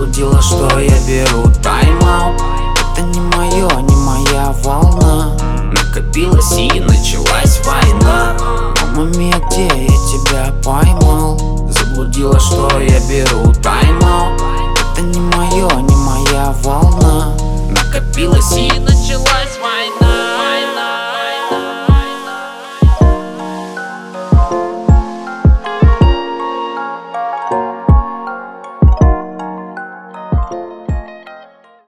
Заблудила, что я беру тайм-аут. Это не мое, не моя волна. Накопилась и началась война. Мама мия, где я тебя поймал? Заблудила, что я беру тайм-аут.